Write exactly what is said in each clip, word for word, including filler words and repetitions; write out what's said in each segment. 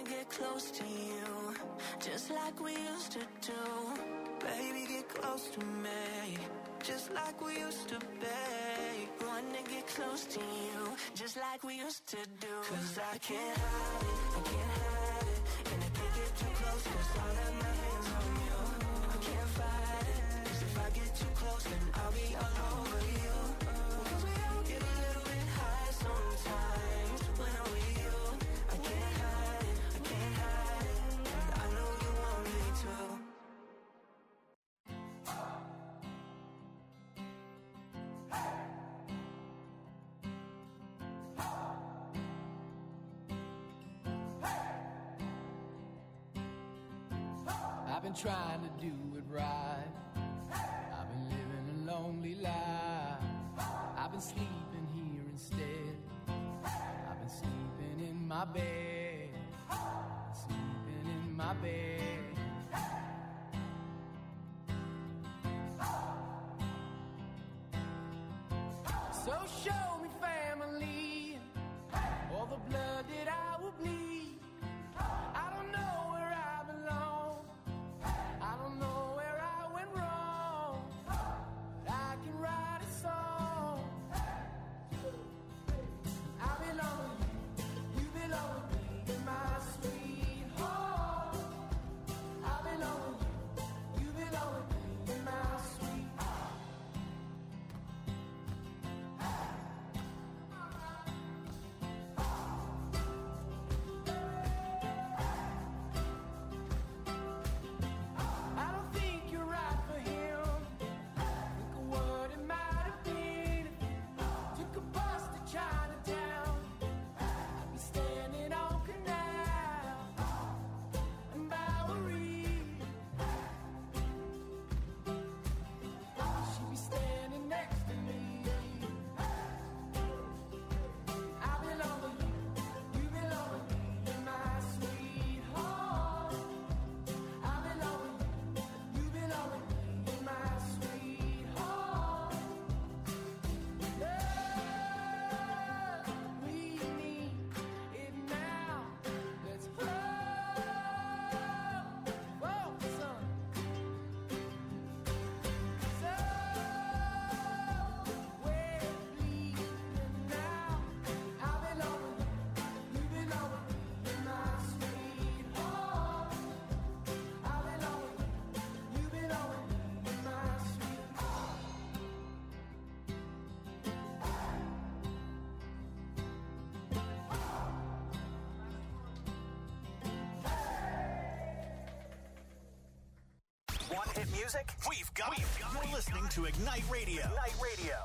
get close to you, just like we used to do. Baby, get close to me, just like we used to be. Wanna get close to you, just like we used to do. Cause I can't hide it, I can't hide it. And I can't get too close, cause I'll have my hands on you. I can't fight it, cause if I get too close, then I'll be all over you. Cause we all get a little bit high sometimes when I'm with you. I can't hide it, I can't hide it. I know you want me to. I've been trying to do it right. I've been living a lonely life. I've been sleeping here instead. I've been sleeping in my bed. Sleeping in my bed. So show me family, all the blood that I will bleed. I don't know where I belong. I don't know where I went wrong. But I can write a song. I belong with you, you belong with me, you're my sweetheart. I belong with you, you belong with me, you're my sweetheart. I don't think you're right for him. Think of what it might have been. Took a bus to Chinatown. I'd be standing on Canal and Bowery. She'd be standing next to me. I belong with you, you belong with me, you're my sweetheart. I belong with you, you belong with me, you're my sweetheart. Love, we need it now. Let's hold, focus on. So, we're bleeding now. I belong with you, you belong with me, you're my sweetheart. I belong with you, you belong with me, you're my sweetheart. One hit music? We've got it. You're listening to Ignite Radio. Ignite Radio.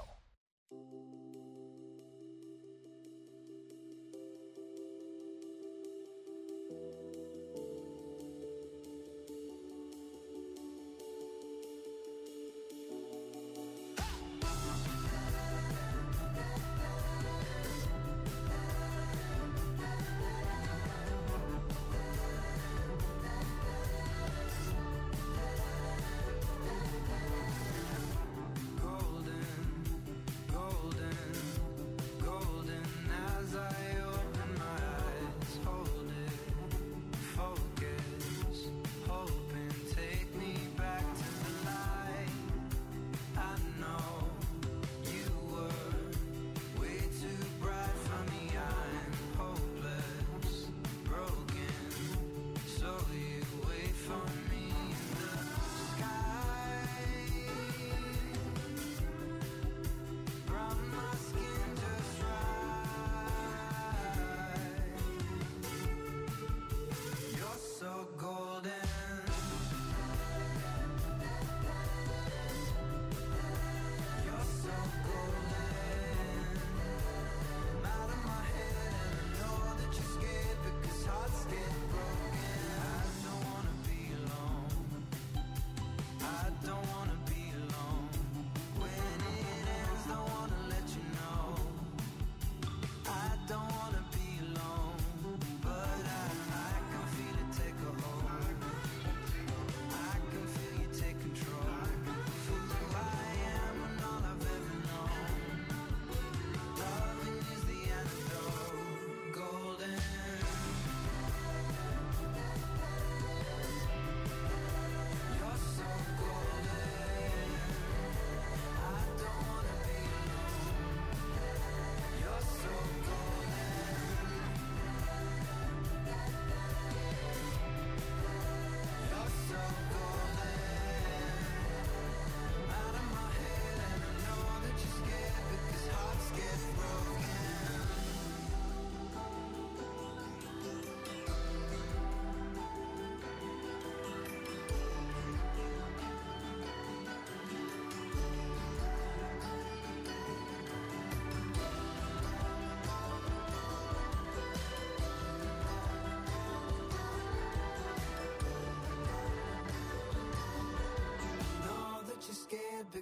Golden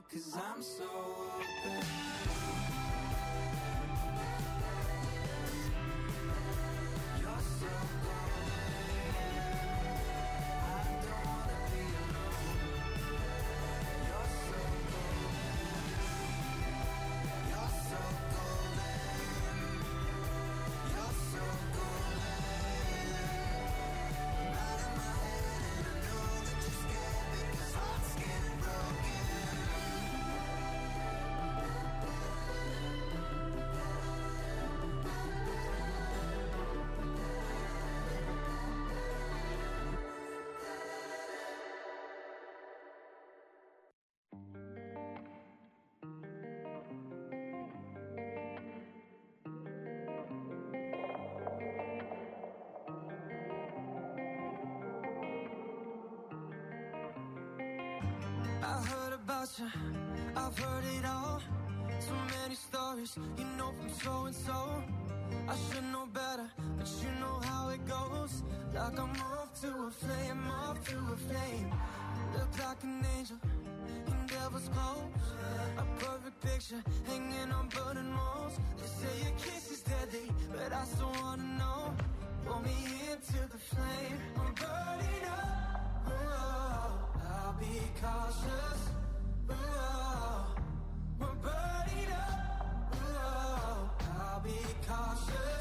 'cause I'm so open. You're so golden. I don't wanna be alone. You're so golden. You're so golden. You're so golden. I'm out of my head and I know that you're scared because hearts getting broken. I heard about you, I've heard it all. So many stories, you know from so and so. I should know better, but you know how it goes. Like I'm off to a flame, off to a flame. Look like an angel in devil's clothes. A perfect picture hanging on burning walls. They say your kiss is deadly, but I still wanna know. Pull me into the flame, I'm burning up. Whoa, I'll be cautious. Whoa, we're burning up. Whoa, I'll be cautious.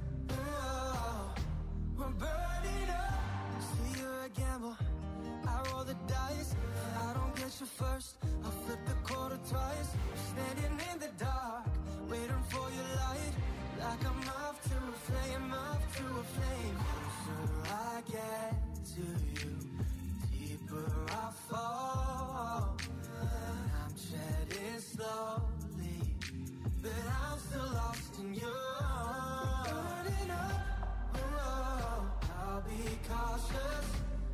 Whoa, we're burning up. See, you're a gamble, I roll the dice. I don't get you first, I'll flip the quarter twice. Standing in the dark, waiting for your light. Like I'm off to a flame, off to a flame. Closer I get to you, deeper I fall. I'm shedding slowly, but I'm still lost in you. Burning up, whoa, I'll be cautious.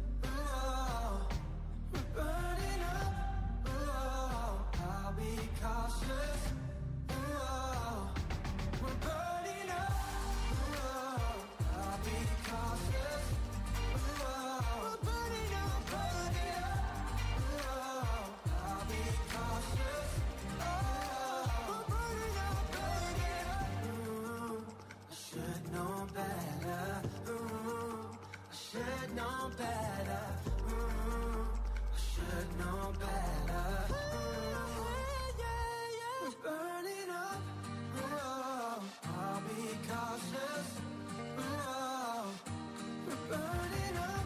Whoa, we're burning up, whoa, I'll be cautious. Whoa, we're burning up, whoa, I'll be cautious. Whoa, we're burning up, burning up. Whoa, I'll be cautious. Oh, we're burning up, burning up. Ooh, I should know better. Ooh, I should know better. Ooh, I should know better. Ooh, yeah, yeah. We're burning up. Ooh, I'll be cautious. Ooh, we're burning up.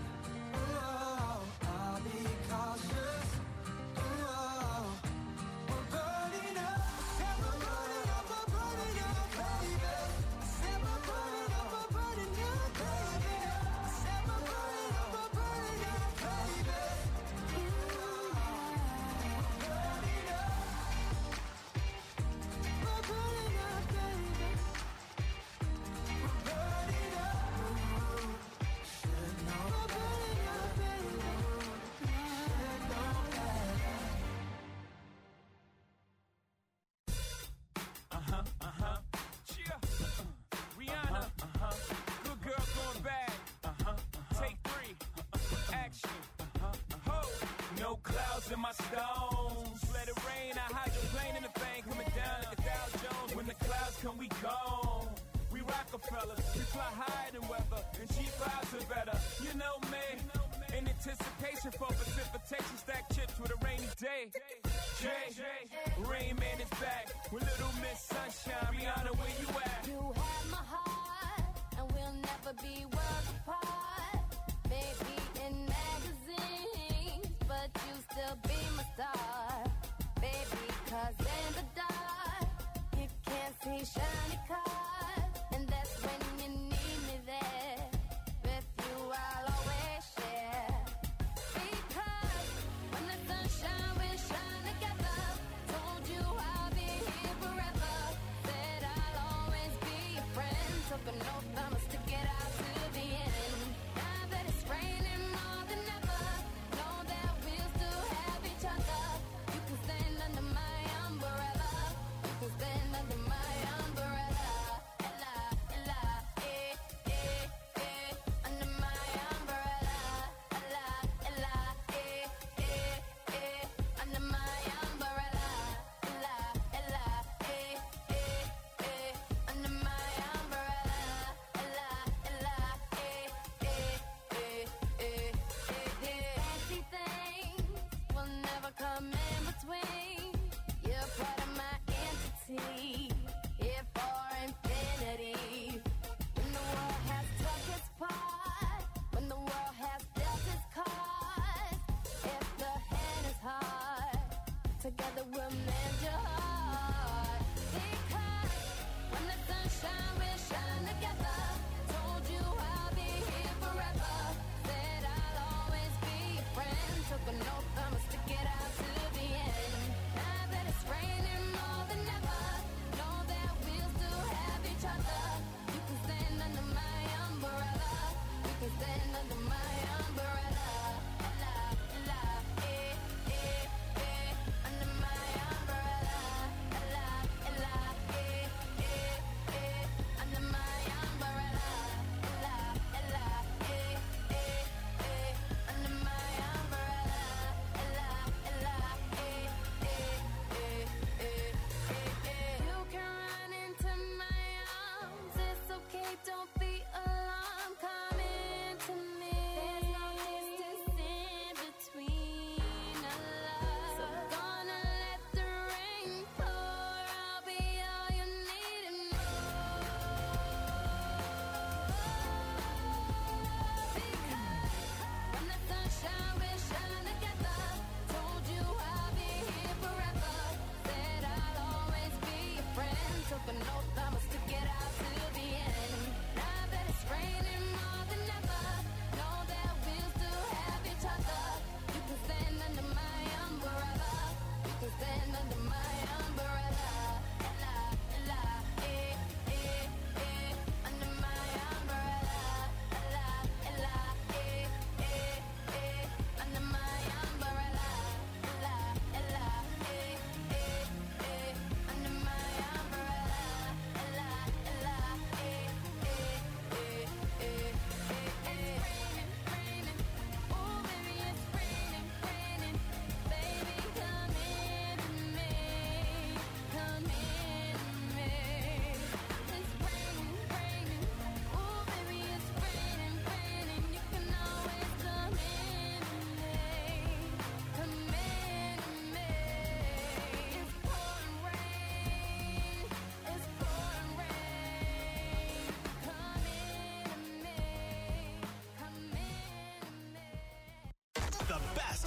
Ooh, I'll be cautious. Ooh, we're burning up. Said we're burning up, we're burning up, baby. Said we're burning up, we're burning up, baby. Said we're burning up, we're burning up, baby. Ooh, we're burning up. We're burning up, baby. We're burning up. Ooh, should know. We're burning up, baby. Should know better. Uh-huh, uh-huh. Cheer. Rihanna. Uh-huh. Good girl going bad. Uh-huh. Take three. Action. Uh-huh. Ho. No clouds in my stones. Let it rain. I hydroplane in the thing coming down like a Dow Jones. When the clouds come, we gone. We Rockefellers. We fly higher than weather. And cheap vibes are better. You know me. In anticipation for precipitation. Stack chips with a rainy day. Jay. Rain Man is back. With Little Miss Sunshine. Rihanna, where you at? You have my heart, and we'll never be worlds apart. Maybe in magazines, but you still be my star. Baby, 'cause in the dark, you can't see shiny cars. And that's when you need me there. With you, I'll always share. Because when the sunshine will shine together. Told you I'll be here forever. Said I'll always be your friend. Took an oath, I'ma stick it out to the end. Now that it's raining more than ever, know that we'll still have each other. You can stand under my umbrella. You can stand under my umbrella.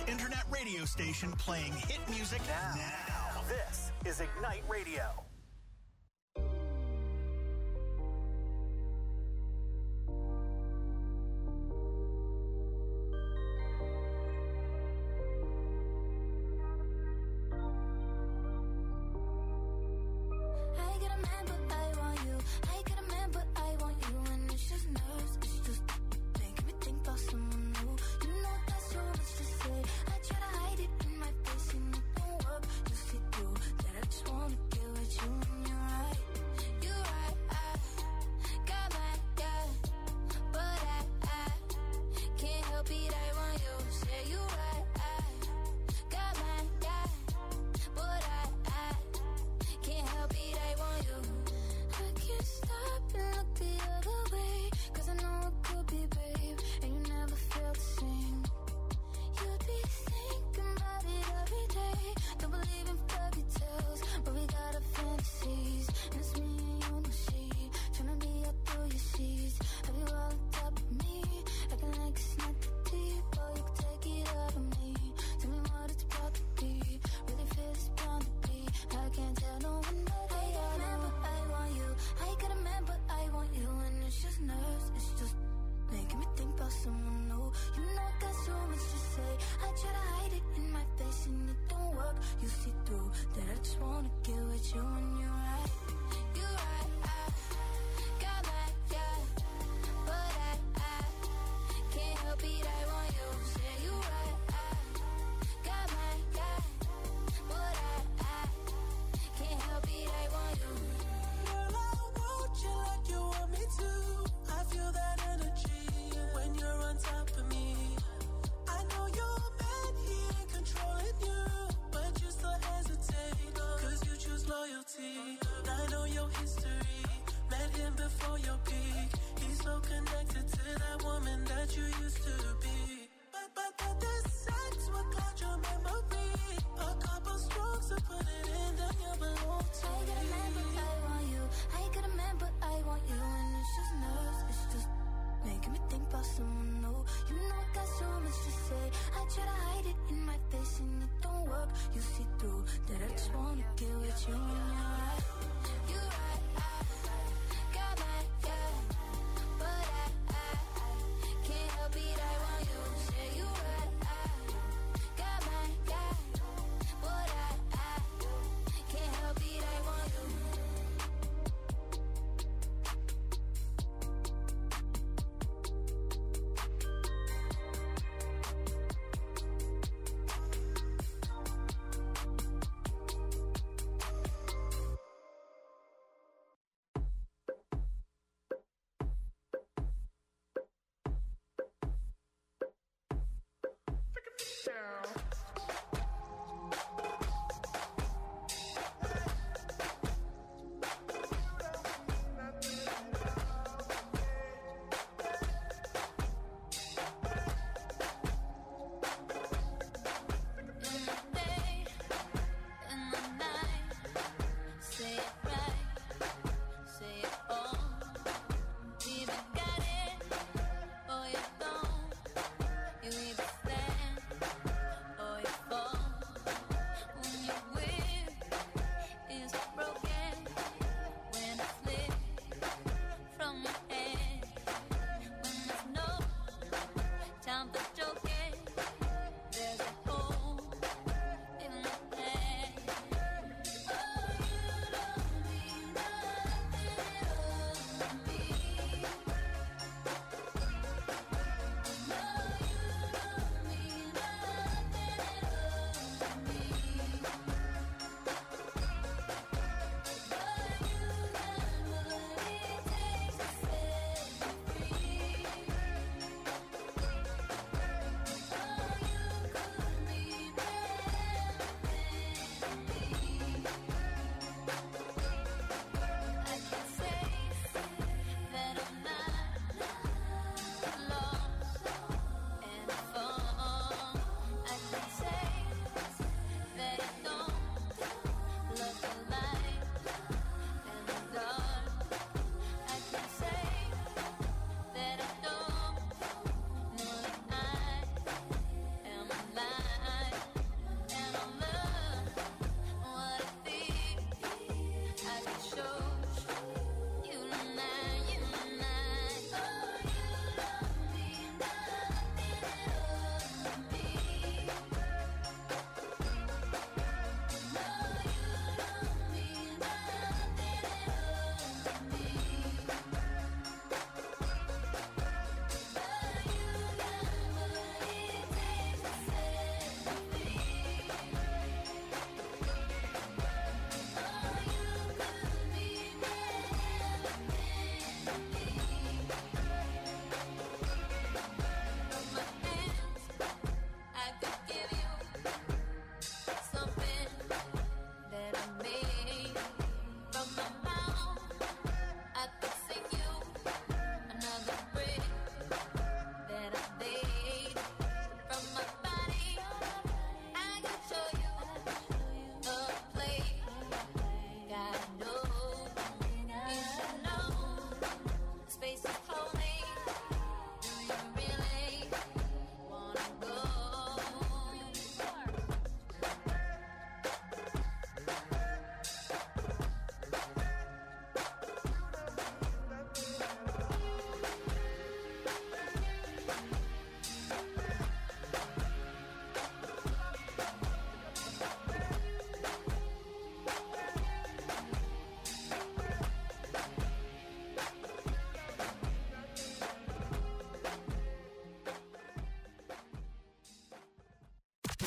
internet radio station playing hit music now. now. This is Ignite Radio.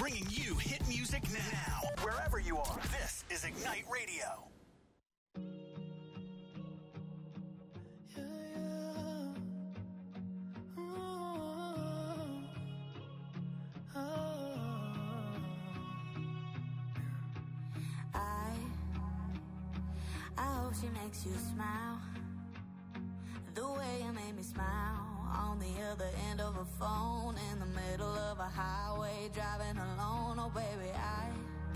bringing you hit music now. Wherever you are, this is Ignite Radio. I, I hope she makes you smile the way you made me smile on the other end of a phone in the middle of a highway driving alone. Oh baby, I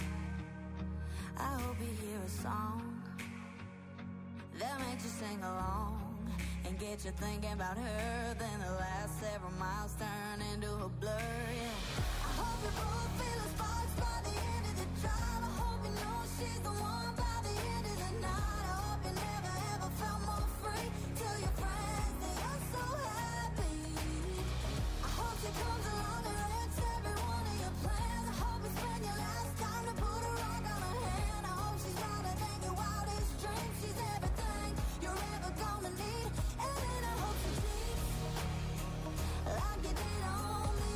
I hope you hear a song that makes you sing along and get you thinking about her. Then the last several miles turn into a blur. Yeah. I hope you both feel the sparks by the end of the drive. I hope you know she's the one by the end of the night. I hope you never ever felt more free. Tell your friends that you're so happy. I hope she comes along and wrecks every one of your plans. I hope you spend your last time to put a rock on her hand. I hope she's wilder than your wildest dreams. She's everything you're ever gonna need. And then I hope she cheats like you did on me.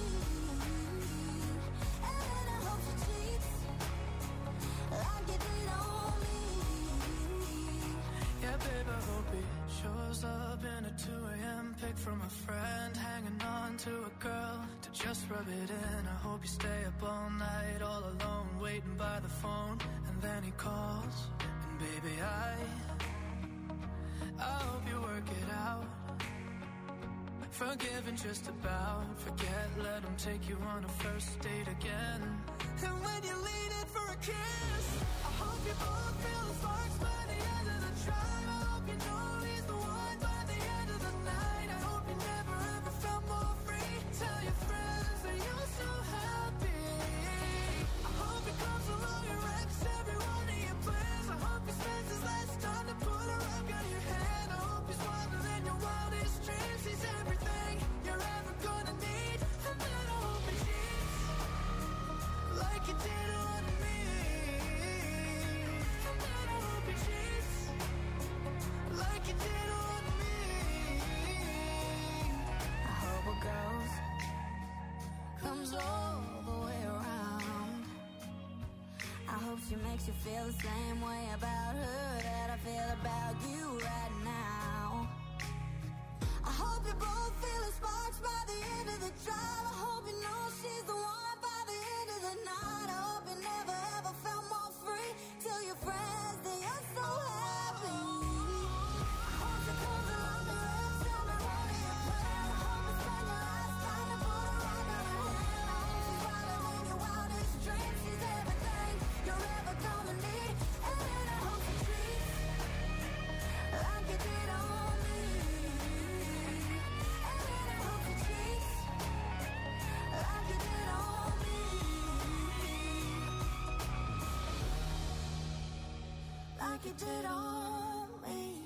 And then I hope she cheats like you did on me. Yeah, babe, I hope he shows up in a two a.m. pic from a friend, hanging on to a girl to just rub it in. I hope you stay up all night, all alone, waiting by the phone, and then he calls, and baby, I, I hope you work it out. Forgiving just about, forget, let him take you on a first date again. And when you lean in for a kiss, I hope you both feel the sparks by the end of the drive. I hope you know he's the one by the end of the night. I hope you never ever felt more free. Tell your friends that you're so happy. I hope he comes along and wrecks every one of your plans. I hope he spends his last time to put a rock on your hand. I hope he's wilder than your wildest dreams. He's everything you're ever gonna need. And then I hope he cheats like you did on me. And then I hope he cheats like you did on me. I hope a ghost comes all the way around. I hope she makes you feel the same way about her that I feel about you right now. I hope you both feel the sparks by the end of the drive. I hope you know she's the one by the end of the night. I hope you never ever felt more free. Tell your friends that you're so happy. I hope she comes along and wrecks every one of your plans. I hope you spend your last time to put a rock on her hand. I hope she's wilder than your wildest dreams. She's everything you're ever gonna need. And then I hope she treats like you did on me. And then I hope she treats like you did on me. Like you did on me.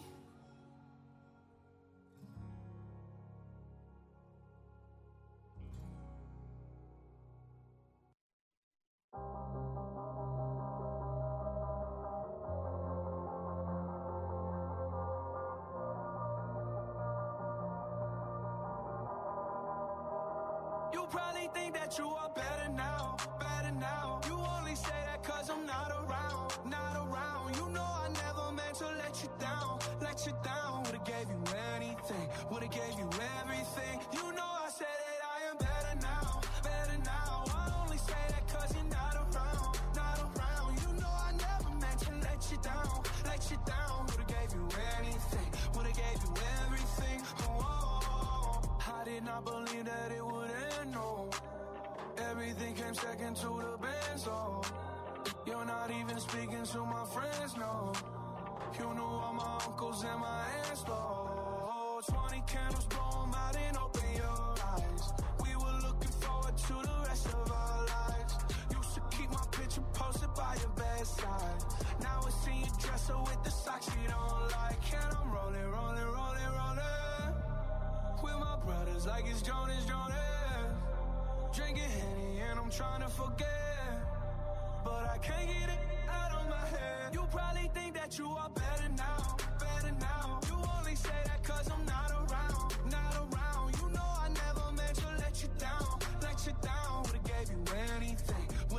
You probably think that you are better now, better now. You only say that cause I'm not around, not around. You know I never meant to let you down, let you down. Would've gave you anything, would've gave you everything. You know I said that I am better now, better now. I only say that cause you're not around, not around. You know I never meant to let you down, let you down. Would've gave you anything, would've gave you everything. Oh, oh, oh. I did not believe that it would end, no. Everything came second to the band, so you're not even speaking to my friends, no. You knew all my uncles and my aunts, though. Twenty candles, blow 'em out and open your eyes. We were looking forward to the rest of our lives. Used to keep my picture posted by your bedside. Now I see you dress up with the socks you don't like. And I'm rolling, rolling, rolling, rolling with my brothers like it's Jonas, Jonas. Drinking Henny and I'm trying to forget, but I can't get it out of my head. You probably think that you are better now, better now. You only say that cause I'm not around, not around. You know I never meant to let you down, let you down. Would've gave you anything,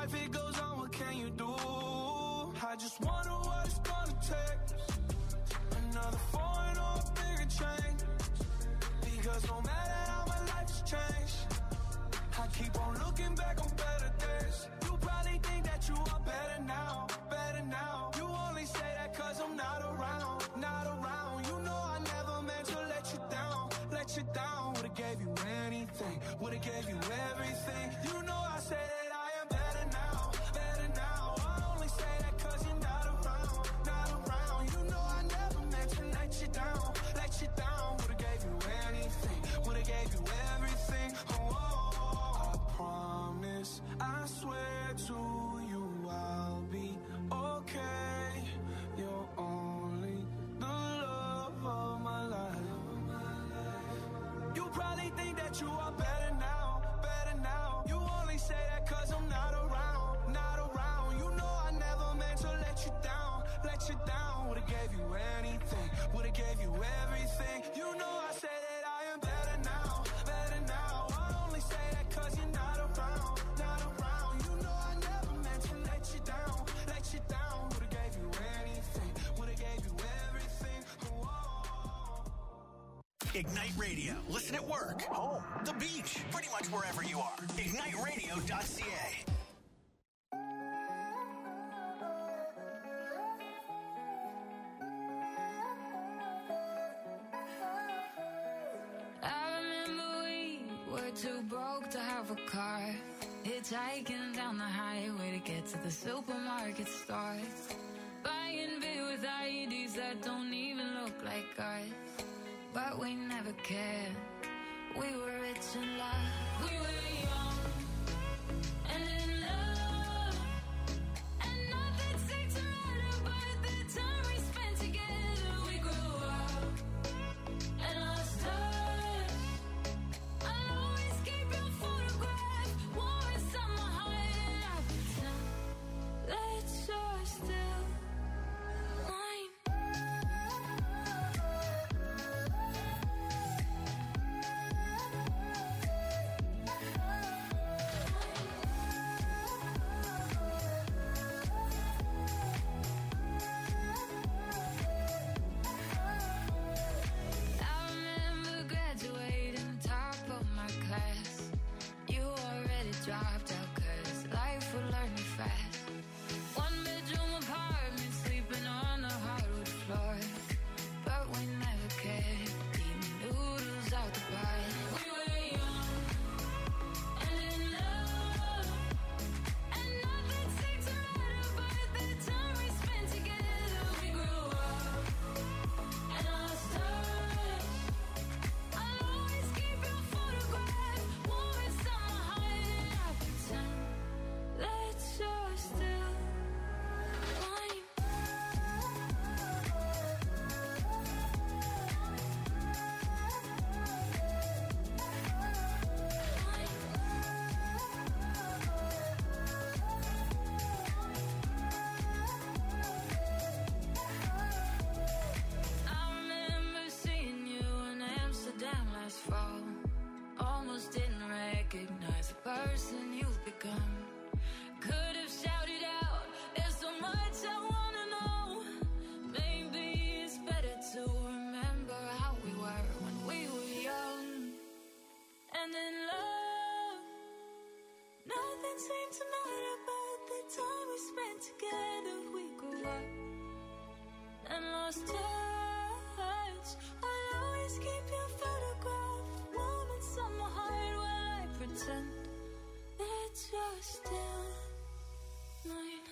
life it goes on, what can you do? I just wonder what it's gonna take. Another foreign or a bigger change. Because no matter how my life has changed, I keep on looking back on better days. You probably think that you are better now, better now. You only say that cause I'm not around, not around. You know I never meant to let you down, let you down. Would've gave you anything, would've gave you everything. You know I say that I am better now, better now. I only say that cause you're not around, not around. You know I never meant to let you down, let you down. Would've gave you anything, would've gave you everything. Oh, oh, oh. I promise, I swear to you I'll be okay. You're only the love of my life. You probably think that you are better now, better now. You only say that cause I'm not around, not around. You know I never meant to let you down, let you down. Would've gave you anything, would've gave you everything. You know I say that I am better now, better now. I only say that cause you're not around, not around. You know I never meant to let you down, let you down. Would've gave you anything, would've gave you everything. Whoa. Ignite Radio. Listen at work, home, the beach, pretty much wherever you are. ignite radio dot c a. I remember we were too broke to have a car, hitchhiking down the highway to get to the supermarket store, buying beer with I E Ds that don't even look like ours. But we never cared. We were rich in love. We were young and in love, and nothing seemed to matter. But the time we spent together, we grew up and lost touch. I'll always keep your photograph warm inside my heart, and I pretend that you're still mine. I remember graduating top of my class. You already dropped out cause life would learn you fast. One bedroom apartment, sleeping on the hardwood floor. But we never cared, eating noodles out the pot. We were young and in love, and nothing seemed to matter. But the time we spent together, we grew up and lost touch. I'll always keep your photograph warm inside my heart, and I pretend that you're still mine. I remember seeing you in Amsterdam last fall. Almost didn't recognize the person you've become. Could have shouted out, there's so much I wanna know. Maybe it's better to remember how we were when we were young and in love. Nothing seemed to matter, but the time we spent together, we grew up and lost touch. I'll always keep your photograph warm inside my heart while I pretend that you're still mine.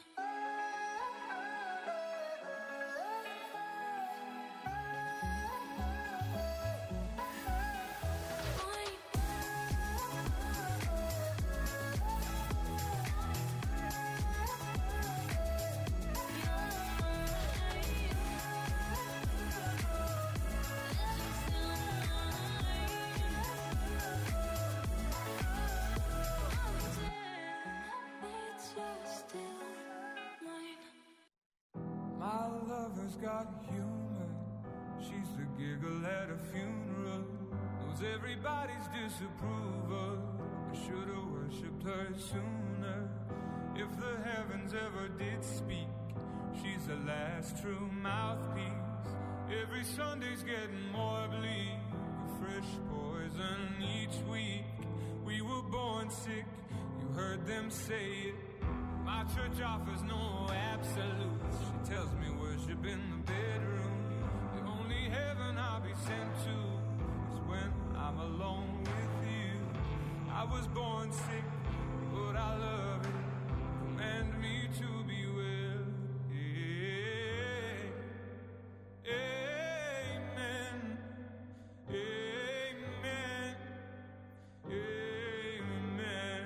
My lover's got humor. She's the giggle at a funeral. Knows everybody's disapproval. I should've worshipped her sooner. If the heavens ever did speak, she's the last true mouthpiece. Every Sunday's getting more bleak, a fresh poison each week. We were born sick, you heard them say it. My church offers no absolutes. She tells me worship in the bedroom. The only heaven I'll be sent to is when I'm alone with you. I was born sick, but I love it. Command me to be well. Amen. Amen. Amen.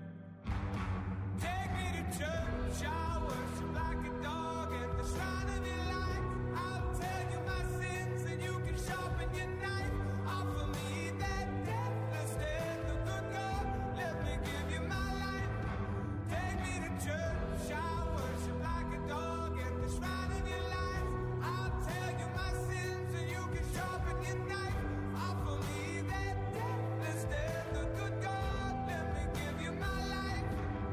Take me to church, I worship like a dog at the shrine of your light. I'll tell you my sins and you can sharpen your knife. Offer me that deathless death, the good God, let me give you my life. Take me to church, I worship like a dog at the shrine of your life. I'll tell you my sins and you can sharpen your knife. Offer me that deathless death, the good God, let me give you my life.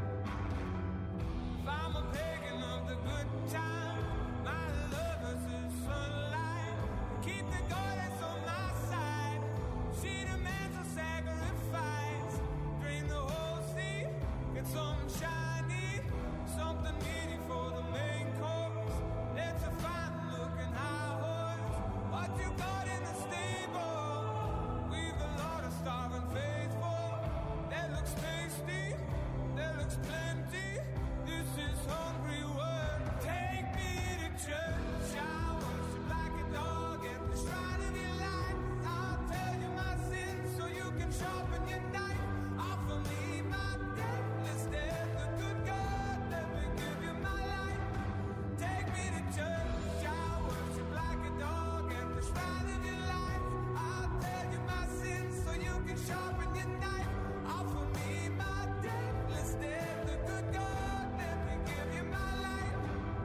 If I'm a pagan of the good time, my lover's is sunlight. Keep the goddess on my side. She demands a sacrifice. Drain the whole sea, get something shiny, something meaty for the main course. Let's a fine looking high horse. What you got in the stable? We've a lot of starving faithful. That looks tasty, that looks plenty. This is hungry work. Take me to church, I worship like a dog at the shrine of your light. I'll tell you my sins so you can sharpen your knife. Offer me my deathless death, the good God, let me give you my life. Take me to church, I worship like a dog at the shrine of your life. I'll tell you my sins so you can sharpen your knife. Offer me my deathless death, the good God, let me give you my life.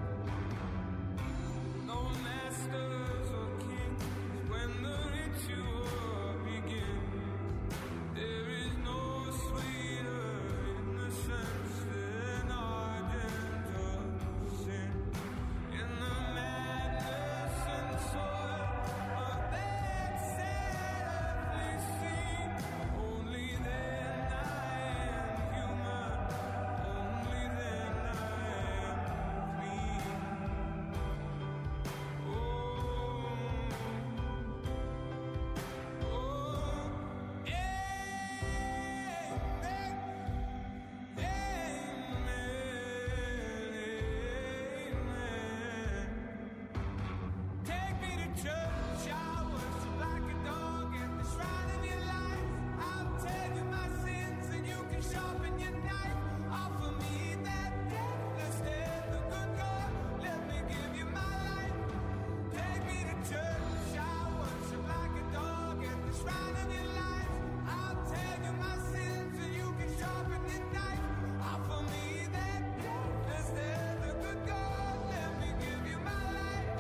No masters or kings when the ritual begins. There is no sweeter innocence than ardent of sin. In the madness and soil of that sadly scene, only then I am human, only then I am clean. Oh, oh, amen, amen. Take me to church, I worship like a dog at the shrine of your life. I'll tell you my sins and you can sharpen your knife. Offer me that deathless death, the good God, let me give you my life. Take me to church, I worship like a dog at the shrine of your life. I'll tell you my sins and you can sharpen your knife. Offer me that deathless death, the good God, let me give you my life.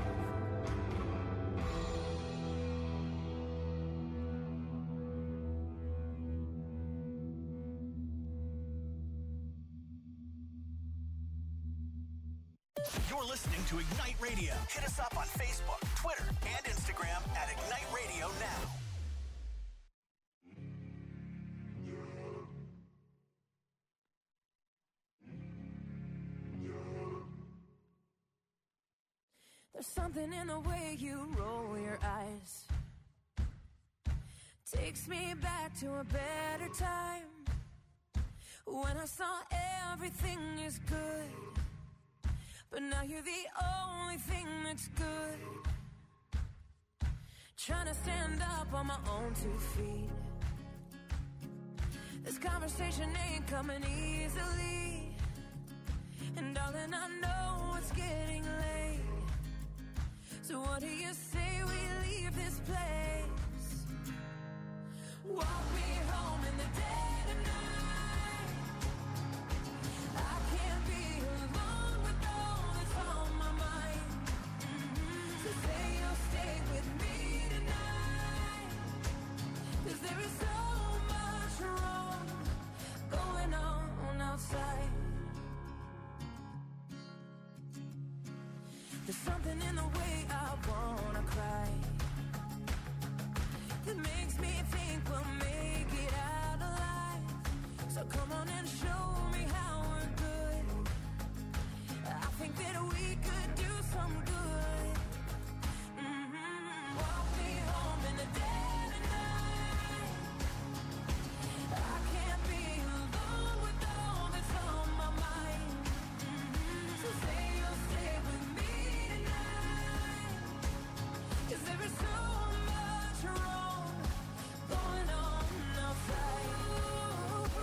You're listening to Ignite Radio. Hit us up on Facebook, Twitter, and Instagram at Ignite Radio Now. There's something in the way you roll your eyes. Takes me back to a better time when I saw everything is good. But now you're the only thing that's good. Trying to stand up on my own two feet. This conversation ain't coming easily. And darling, I know it's getting late. So what do you say we leave this place? Walk me home in the dead of night. I can't be alone with all that's on my mind. Mm-hmm. So say you'll stay with me tonight. 'Cause there is so much wrong going on outside. There's something in the way I wanna cry that makes me think we'll make it out alive. So come on and show me how we're good. I think that we could do some good. Mm-hmm. Walk me home in the dead of night. I can't be alone with all that's on my mind. Mm-hmm. So say you'll stay with me tonight. 'Cause there is so much wrong going on outside. Ooh, ooh,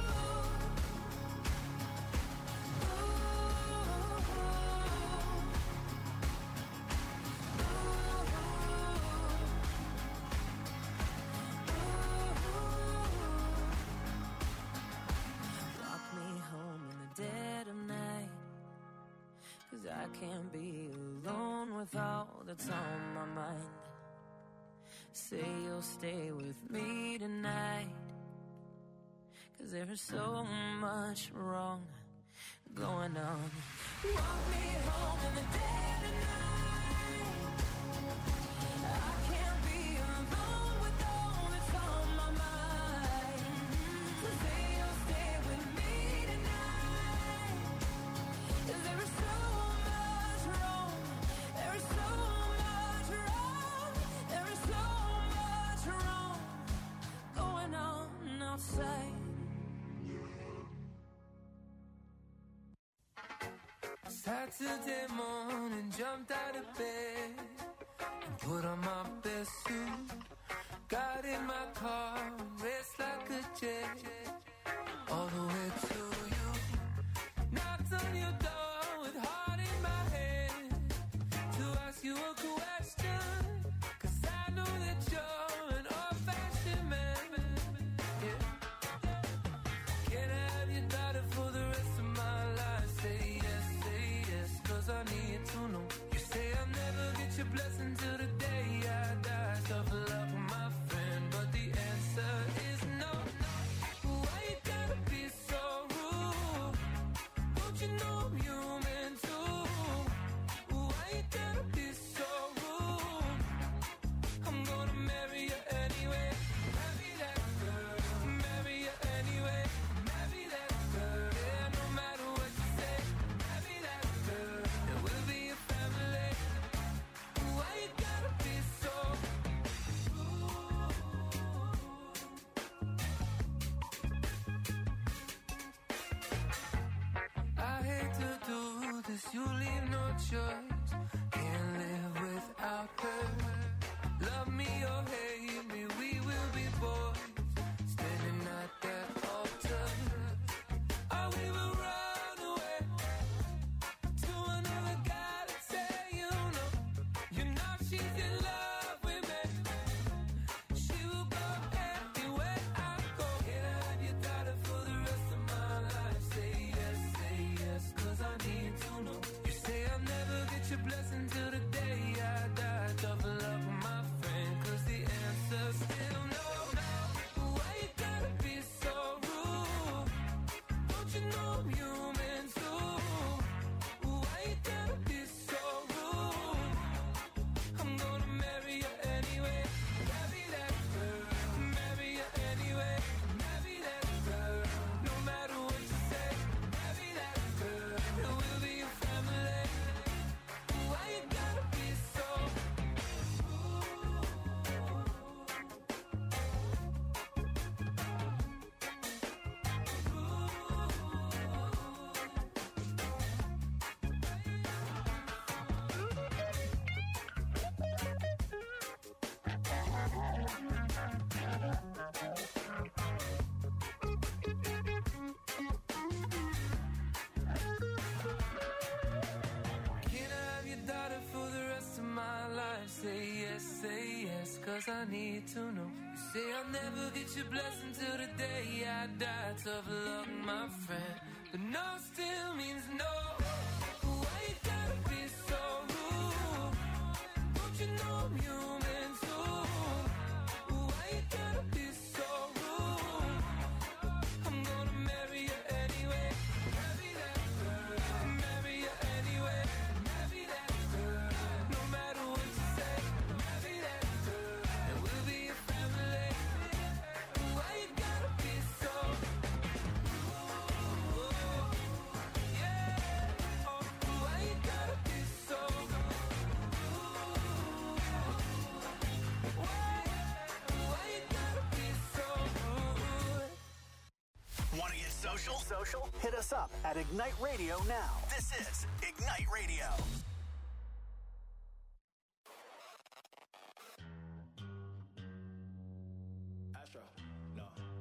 Lock me home in the dead of night. 'Cause I can't be alone with all that's on my mind. Say you'll stay with me tonight. 'Cause there is so much wrong going on. Walk me home in the dead of night. I can't be alone with all that's on my mind. So say you'll stay with me tonight. 'Cause there is so much wrong. There is so much wrong. There is so much wrong going on outside. Saturday morning, jumped out of bed and put on my best suit. Got in my car and raced like a jet all the way to you. Knocked on your door with heart in my head to ask you a question. 'Cause I know that you're an old-fashioned man. Yeah. Can I have your daughter for the rest of my life? Say yes, say yes, 'cause I need to know. You say I'll never get your blessing till the day I die. Tough luck, my friend, but the answer is no. Why you gotta be so rude? Don't you know I'm human too? Why you gotta be so rude? I'm gonna marry you anyway. Marry that girl. Marry you anyway. Marry that girl. Yeah, no matter what you say. Marry that girl. And we'll be a family. Why you gotta be so rude? I hate to do this, you leave no choice. Can't live without her. Love me or hate me, we will be boys. Standing at that altar. Or we will run away to another guy that say you know. You know she's in love with me. She will go anywhere I go. Can I have your daughter for the rest of my life? Say yes, say yes, 'cause I need to know. You say I'll never get your blessing till the day I die. Tough luck, my friend, 'cause the answer's still no. Why you gotta be so rude? Don't you know I'm human too? Why you gotta be so rude? I'm gonna marry you anyway. Marry that girl. Marry you anyway. Marry that girl. No matter what you say. Marry that girl. And we'll be a family. Why you gotta be so rude? Can I have your daughter for the rest of my life? Say yes, say yes, 'cause I need to know. You say I'll never get your blessing till the day I die. Tough luck, my friend, but no still means no. Why you gotta be so rude? Don't you know I'm human too? Why you gotta be so rude? I'm gonna marry you anyway. Marry that girl. Marry you anyway. Marry that girl. Social? Social? Hit us up at Ignite Radio now. This is Ignite Radio. Astro, no.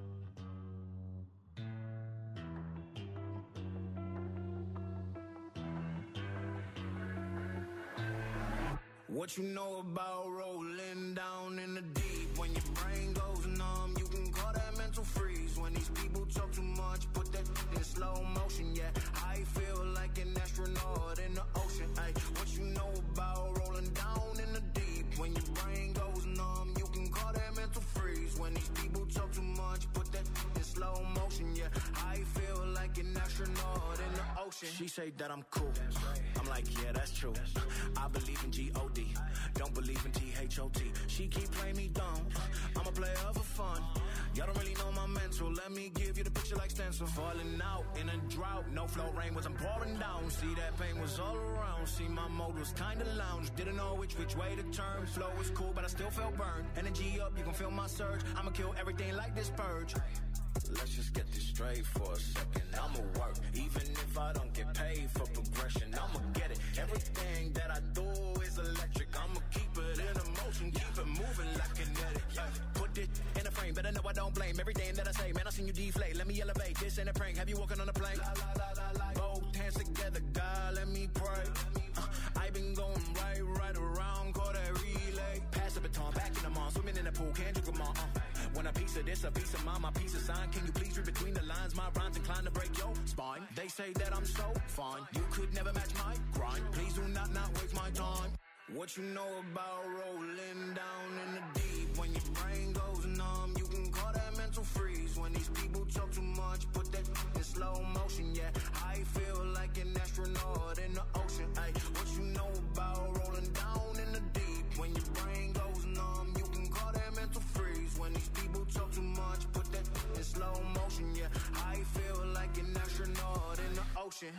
What you know about rolling down in the deep? When your brain goes numb, you can call that mental freeze. When these people talk too much, put that in slow motion. Yeah, I feel like an astronaut in the ocean. Ay, what you know about rolling down in the deep? When your brain goes numb, you can call that mental freeze. When these people talk too much, put that in slow motion. Yeah, I feel like an astronaut in the ocean. She say that I'm cool. I'm like, yeah, that's true. I believe in G O D. Don't believe in T H O T. She keep playing me dumb. I'm a player for fun. Y'all don't really know my mental. Let me give you the picture like stencil. Falling out in a drought. No flow rain was I'm pouring down. See that pain was all around. See my mode was kinda lounge. Didn't know which which way to turn. Flow was cool, but I still felt burned. Energy up, you can feel my surge. I'ma kill everything like this purge. Let's just get this straight for a second. I'ma work, even if I don't get paid for progression. I'ma get it. Everything that I do is electric. I'ma keep it in motion, keep it moving like kinetic. Put it in a frame, better know I don't blame everything that I say. Man, I seen you deflate. Let me elevate. This ain't a prank. Have you walking on a plane? La, la, la, la, la. Both hands together, God, let me pray. Uh, I been going right, right around, call that relay. Pass the baton, back in the mall, swimming in the pool, can't drink them all. Uh. When a piece of this, a piece of mine, my piece of sign. Can you please read between the lines? My rhymes inclined to break your spine. They say that I'm so fine. You could never match my grind. Please do not not waste my time. What you know about rolling down in the deep? When your brain goes numb, you can call that mental freeze. When these people talk too much, put that in slow motion. Yeah, I feel like an astronaut in the ocean. Ay, what you know about rolling down in the deep? When your brain goes numb, you can call that mental freeze. When these people talk too much, put that in slow motion. Yeah, I feel like an astronaut in the ocean.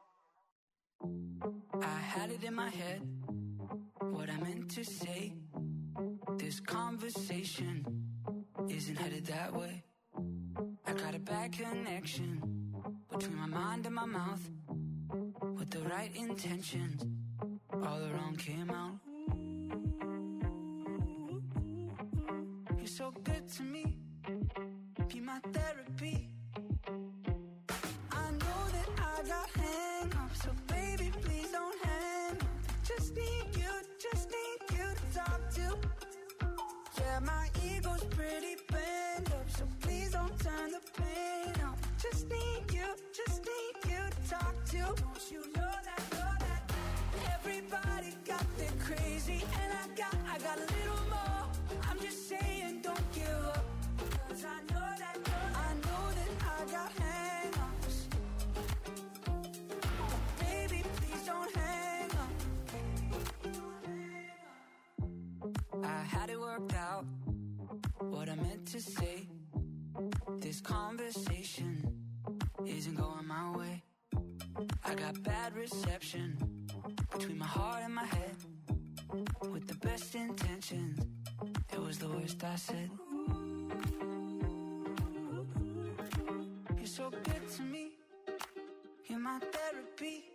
I had it in my head, what I meant to say. This conversation isn't headed that way. I got a bad connection between my mind and my mouth. With the right intentions, all the wrong came out. You're so good to me, be my therapy. I know that I got hang-ups, so baby, please don't hang up. Just need you, just need you to talk to. Yeah, my ego's pretty bent up, so please don't turn the pain up. Just need you, just need you to talk to. Don't you know that, know that everybody got their crazy, and I got, I got a little more. I'm just saying, don't give up, 'cause I know that, know that, I know that I got hang-ups. Baby, please don't hang up. I had it worked out, what I meant to say. This conversation isn't going my way. I got bad reception between my heart and my head. With the best intentions, it was the worst I said. You're so good to me, you're my therapy.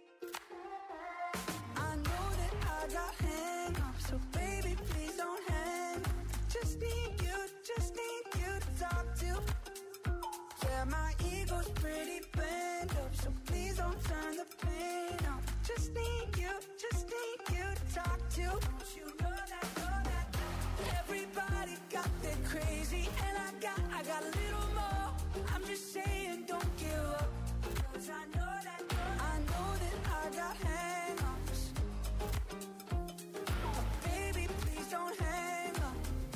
I know that I got hang-ups, so baby, please don't hang up. Just need you, just need you to talk to. Yeah, my ego's pretty bent up, so please don't turn the pain up. Just need you, just need you to talk to. Don't you know that, know that everybody got their crazy, and I got, I got a little more. I'm just saying, don't give up, 'cause I know that, I know that I got hang-ups. Baby, please don't hang up.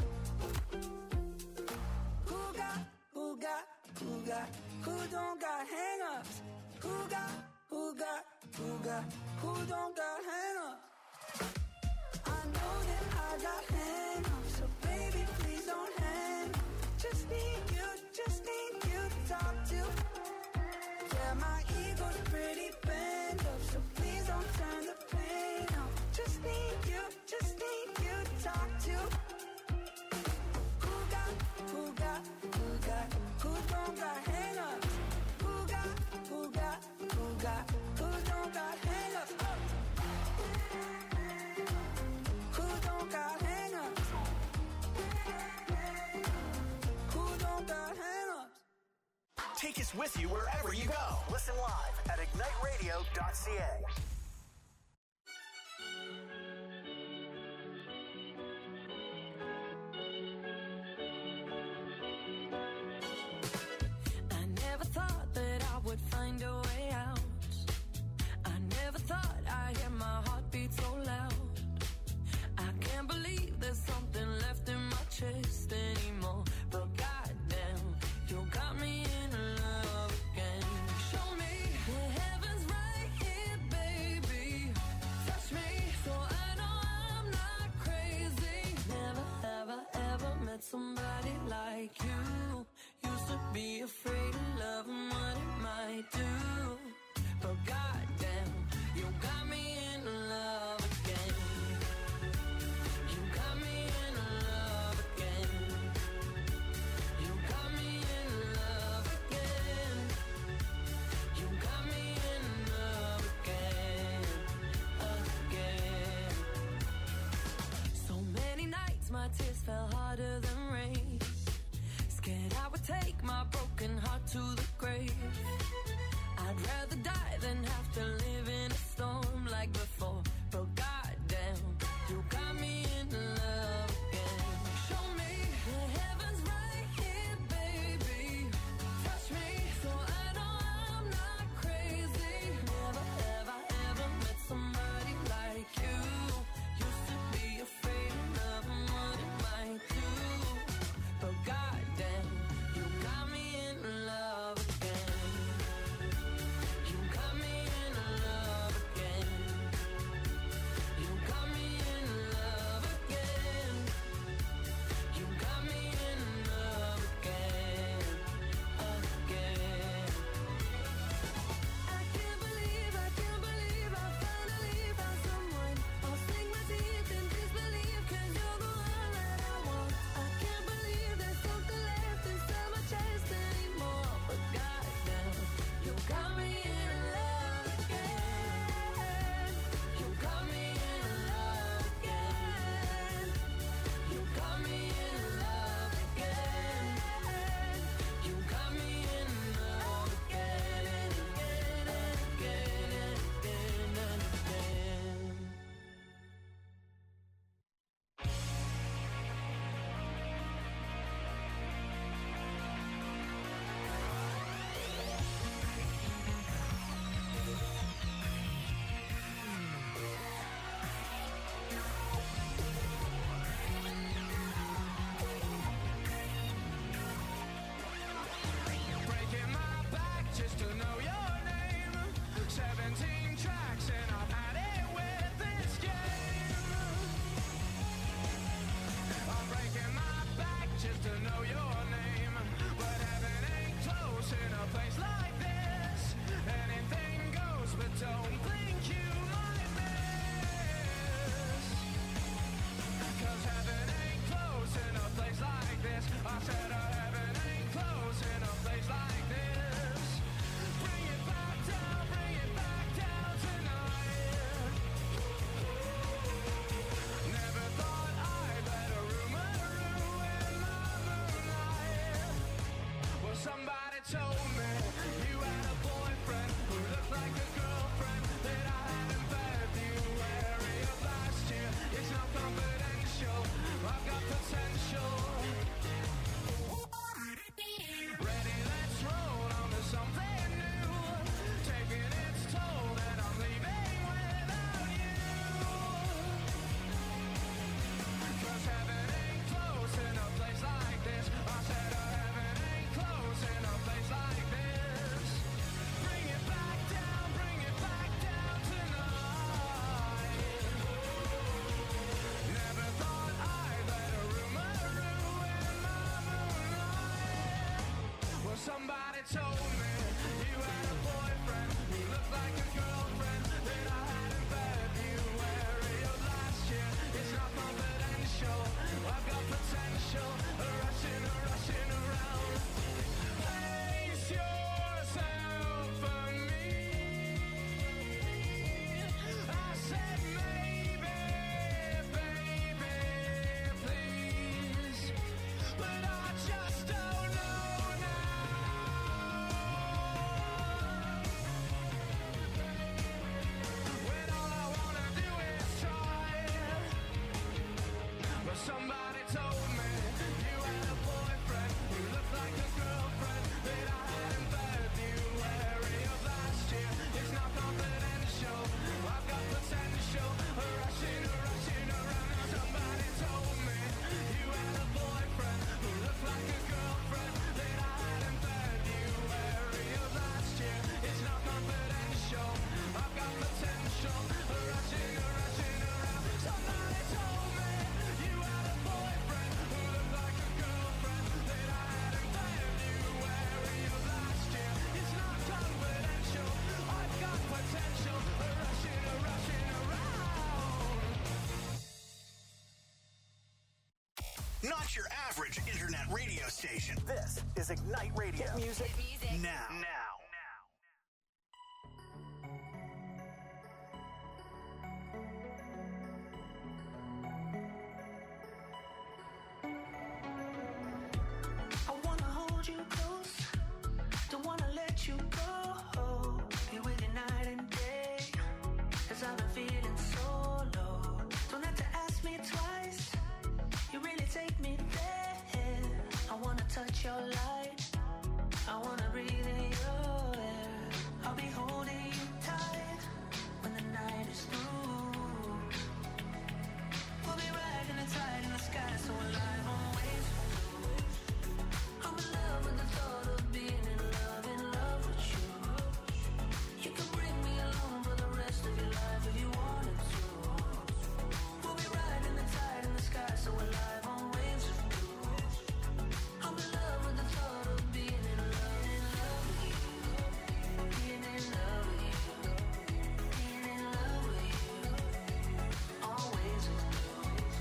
Who got, who got, who got, who don't got hang-ups? Who got, who got, who got, who don't got hang-ups? I know that I got hang-ups, so baby, please don't hang up. Just need you, just need you to talk to. Yeah, my ego's pretty bent up, so please don't turn the pain up. Just need you, just need you to talk to. Who got, who got, who got, who don't got hang-ups? Who got, Take us with you wherever you go. Listen live at ignite radio dot c a. I never thought that I would find a way out. I never thought I'd hear my heartbeat so loud. I can't believe there's something left in my chest anymore. But goddamn, you got me in love again. Show me the heavens right here, baby. Touch me so I know I'm not crazy. Never have I ever met somebody like you. Used to be afraid of love and what it might do. But goddamn, you got me in love again. You got me in love again. You got me in love again. You got me in love again, again. So many nights my tears fell harder than rain. Scared I would take my broken heart to the grave. I'd rather die than have to live in a storm like before. But goddamn, you got me in love again. Show me the heavens right here, baby. Touch me so I know I'm not crazy. Never have I ever met somebody like you. Used to be afraid of love and what it might do. But goddamn, you got me in love again. You got me in love again. You got me in love again. You got me in love again, again. I can't believe, I can't believe I finally found someone. I'll sink my teeth in disbelief 'cause you're the one that I want. I can't believe there's something left inside my chest anymore. But goddamn, you got me in love again. You got me in love again. You got me in love again. You got me in love again and again and again and again and again. Breaking my back just to know your name. Seventeen tracks and I've had it with this game. I'm breaking my back just to know your name. But heaven ain't close in a place like this. Anything goes, but don't think you might miss. 'Cause heaven ain't close in a place like this. I said uh, heaven ain't close in a place like this. Bring it back down, bring it back down tonight. Never thought I'd let a rumor ruin my moonlight. Well, somebody told me you had a boyfriend who looked like a girlfriend that I had in February of last year. It's not confidential, I've got potential. Ready, let's roll on to something new. Taking its toll and I'm leaving without you. 'Cause heaven ain't close in a place like this. I said uh, heaven ain't close in a place like this. Bring it back down, bring it back down tonight. Never thought I'd let a rumor ruin my moonlight. Well, somebody told me you had a boyfriend who looked like a girlfriend that I had in February of last year. It's not confidential, I've got potential. Rushing, rushing around. Place yourself for me. I said maybe, baby, please. But I just don't know now. not your average internet radio station. This is Ignite Radio. Hit music. Hit music. Now. Now. I wanna hold you close, don't wanna let you go. Be with you night and day, 'cause I've been feeling so low. Don't have to ask me twice, you really take me there. I wanna touch your light, I wanna breathe in your air. I'll be holding you tight when the night is through. We'll be riding the tide in the sky, so alive on waves. I'm in love with the thought of being in love, in love with you. You can bring me along for the rest of your life if you wanted to. We'll be riding the tide in the sky, so alive on waves of blue. I'm in love with the thought of being in love, in love with you. Being in love with you. Being in love with you. Always with you.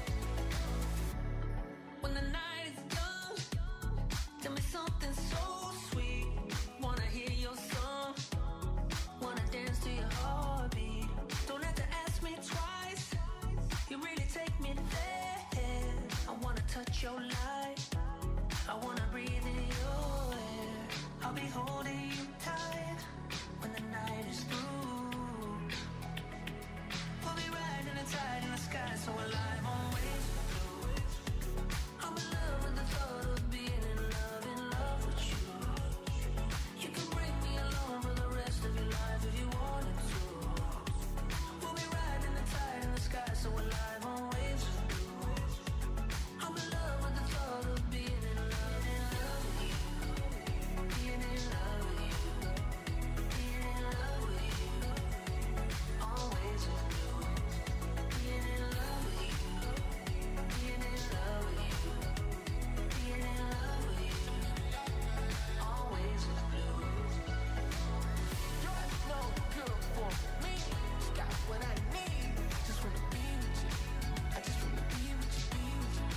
When the night is done, tell me something so sweet. Wanna hear your song, wanna dance to your heartbeat. Don't have to ask me twice, you really take me there. I wanna touch your light, I wanna breathe in your air. I'll be holding you tight when the night is through. We'll be riding the tide in the sky, so alive on waves of blue. I'm in love with the thought of being in love, in love with you. You can bring me along for the rest of your life if you wanted to. We'll be riding the tide in the sky, so alive on waves of blue. I'm in love with the thought of being in love, in love with you. Being in love with you. Being in love with you. Always with you. Being in love with you. Being in love with you. Being in love with you. Always with blue. You're no good for me. Got what I need. Just wanna be with you. I just wanna be with you, be with you.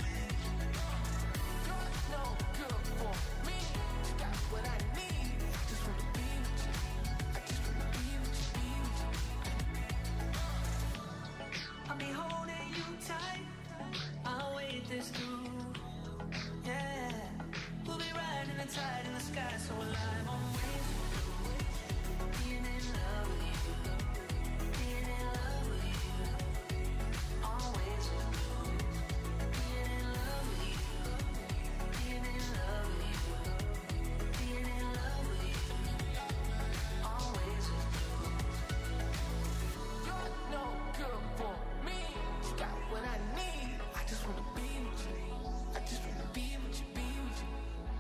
You're no good for me. Got what I need. Just wanna be with you. I just wanna be with you, be with you. I'll be holding you tight, I'll wait this through. Yeah, we'll be riding the tide in the sky, so alive on waves of blue. Being in love with you. Being in love with you. Always with blue. Being in love with you. Being in love with you. Being in love with you. Always with blue. You're no good for me. Got what I need. I just wanna be with you. I just wanna be with you, be with you.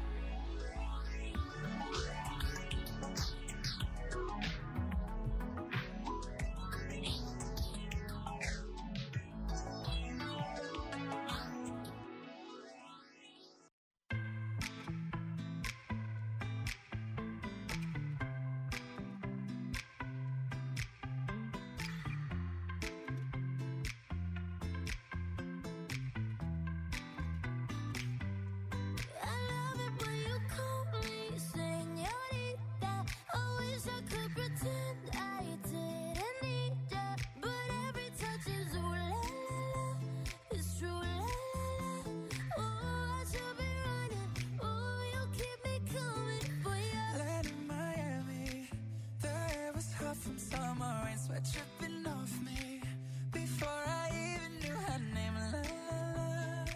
I love it when you call me señorita. I wish I could pretend I didn't need ya, but every touch is ooh la la la. It's true la la la. Oh, I should be running. Oh, you keep me coming for ya. Land in Miami, the air was hot from summer rain, sweat dripping off me before I even knew her name. La la la,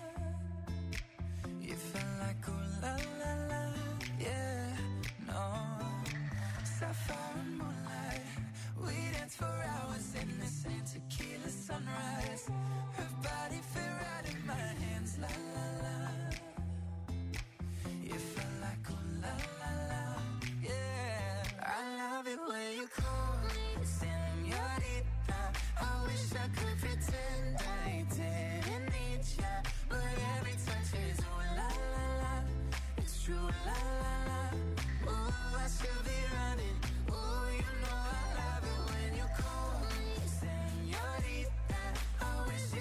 you felt like ooh la la la, yeah, no. Sapphire and moonlight, we danced for hours in the same tequila sunrise. Her body fit right in my hands, la la la. You felt like ooh la la la, yeah. I love it when you call me señorita. I wish I could pretend I didn't need ya, but every touch is ooh la la la. It's true la la la. Ooh, I should be running. Ooh, you know I love it when you call me señorita. I wish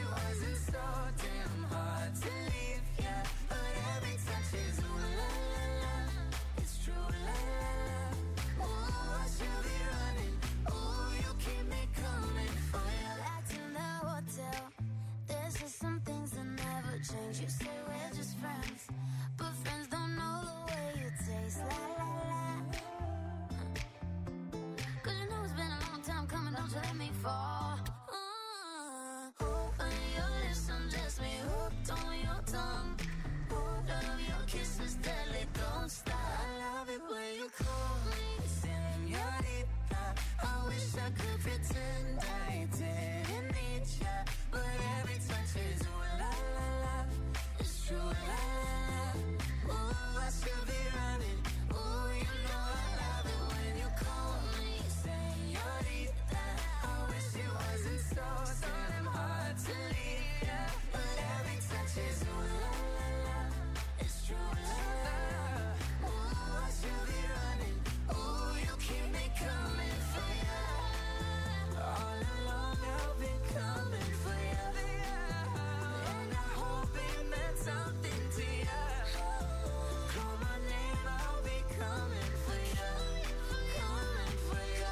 fall. Uh, on your lips, I'm just me hooked on your tongue. Love your kisses, deadly, don't stop. I love it when you call me señorita. I wish I could pretend I didn't need ya, but every touch is ooh la la la. It's true, la la la. Ooh, I should be running. Ooh, you know I love it when you call me señorita. I wish it wasn't so, so damn hard to leave ya, but every touch is ooh la la la. It's true, la la la. Ooh, I should be running. Ooh, you keep me coming for ya. All along I've been coming for ya, and I hope it meant something to ya. Call my name, I'll be coming for ya, coming for ya.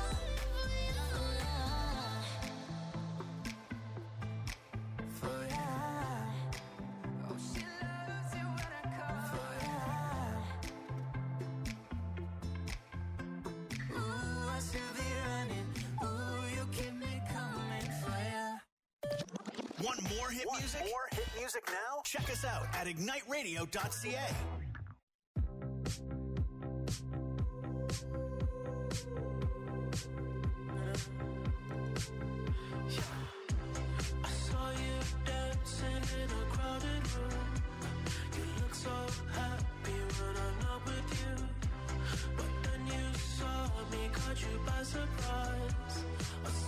For ya. Oh, she loves it when I call for ya. Ooh, I should be running. Ooh, you keep me coming for ya. Want more hit Want music? more hit music now? Check us out at ignite radio dot c a.